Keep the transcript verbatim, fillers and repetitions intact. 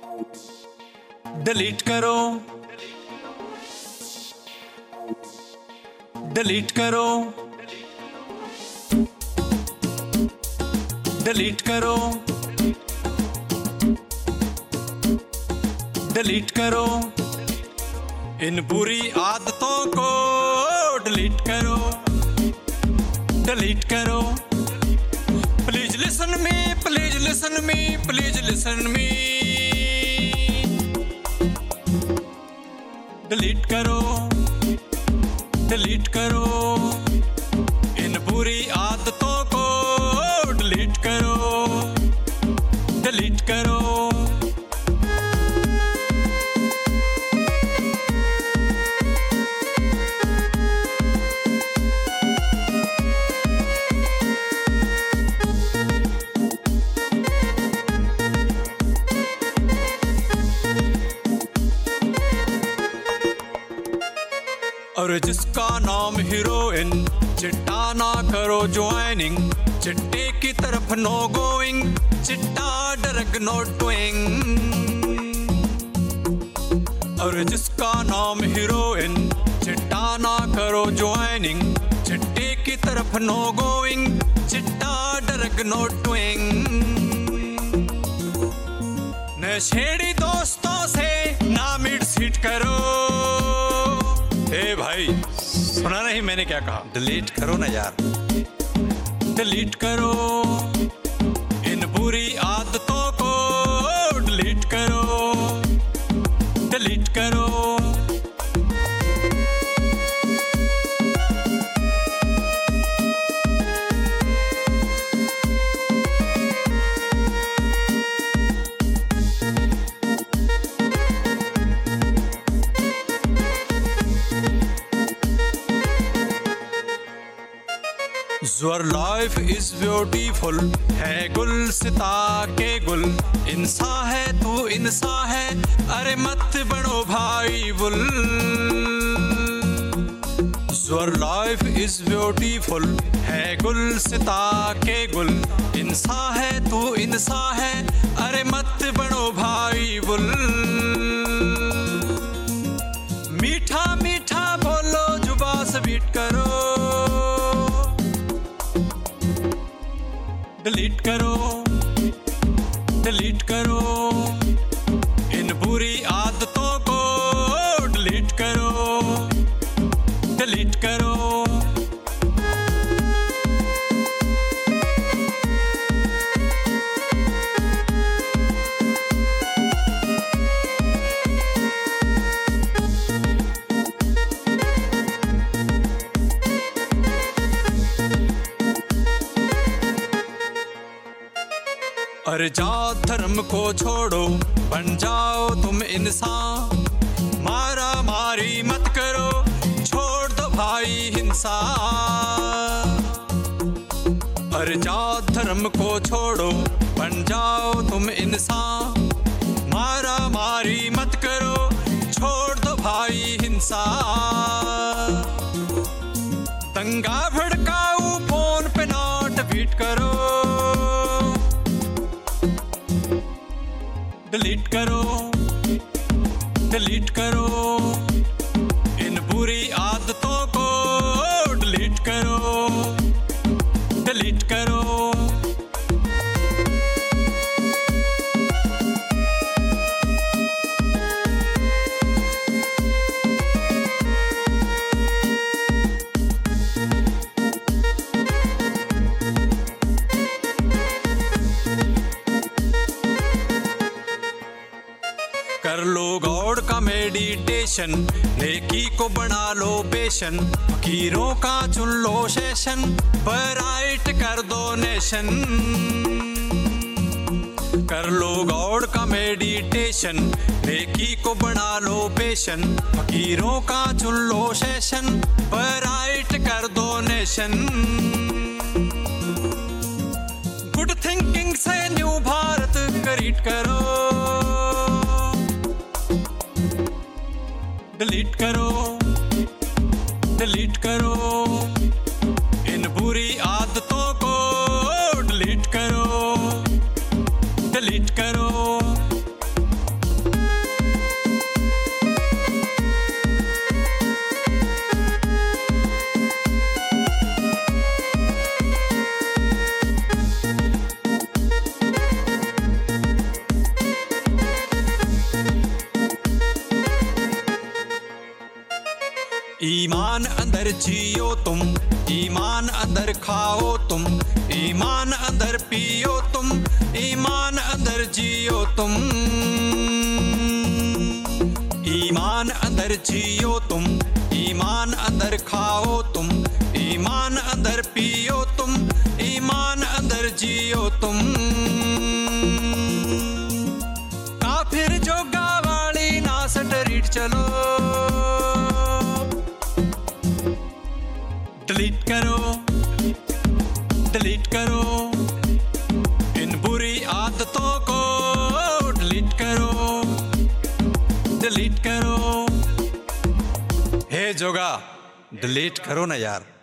Delete करो, delete करो, delete करो, डिलीट करो, इन बुरी आदतों को डिलीट करो, डिलीट करो। Please listen me, please listen me, please listen me. Delete करो, डिलीट करो, इन बुरी आदतों को डिलीट करो, डिलीट करो। और जिसका नाम हीरोइन, चिट्टा ना करो ज्वाइनिंग, चिट्टे की तरफ नो गोइंग, चिट्टा ड्रग नो डूइंग। और जिसका नाम हीरोइन, चिट्टा ना करो ज्वाइनिंग, चिट्टे की तरफ नो गोइंग, चिट्टा ड्रग नो डूइंग। नशेड़ी दोस्तों से ना मिट सीट करो। ए भाई, सुना नहीं मैंने क्या कहा? डिलीट करो ना यार, डिलीट करो, इन बुरी आदतों को डिलीट करो, डिलीट करो। Your life is beautiful, है गुल सिता के गुल, इंसा है तू इंसा है, अरे मत बनो भाई bull. Your life is beautiful, है गुल सिता के गुल, इंसा है तू इंसा है, अरे मत बनो भाई बुल। मीठा मीठा बोलो, जुबा से बीट करो, डिलीट करो, डिलीट करो, इन बुरी आदतों को डिलीट करो, डिलीट करो। अरे जात धर्म को छोड़ो, बन जाओ तुम इंसान, मारा मारी मत करो, छोड़ दो भाई हिंसा। अरे जात धर्म को छोड़ो, बन जाओ तुम इंसान, मारा मारी मत करो, छोड़ दो भाई हिंसा। दंगा भड़काऊ फोन पे नोट बीट करो, डिलीट करो, डिलीट करो, इन बुरी आदतों को डिलीट करो, डिलीट करो। कर लो गॉड का मेडिटेशन, नेकी को बना लो पेशन, फकीरों का चुन लो सेशन, बराइट कर दो नेशन। कर लो गॉड का मेडिटेशन, नेकी को बना लो पेशन, फकीरों का चुन लो सेशन, बराइट कर दो नेशन। गुड थिंकिंग से न्यू भारत क्रिएट करो, डिलीट करो, डिलीट करो, इन बुरी आदतों को डिलीट करो, डिलीट करो। अंदर जियो तुम, ईमान अंदर खाओ तुम, ईमान अंदर पियो तुम, ईमान अंदर जियो तुम, ईमान अंदर जियो तुम, ईमान अंदर खाओ तुम, ईमान अंदर पियो तुम, ईमान अंदर जियो तुम। काफिर जोगा वाली ना स्ट्रीट चलो, डिलीट करो डिलीट करो इन बुरी आदतों को, डिलीट करो डिलीट करो। हे जोगा डिलीट करो ना यार।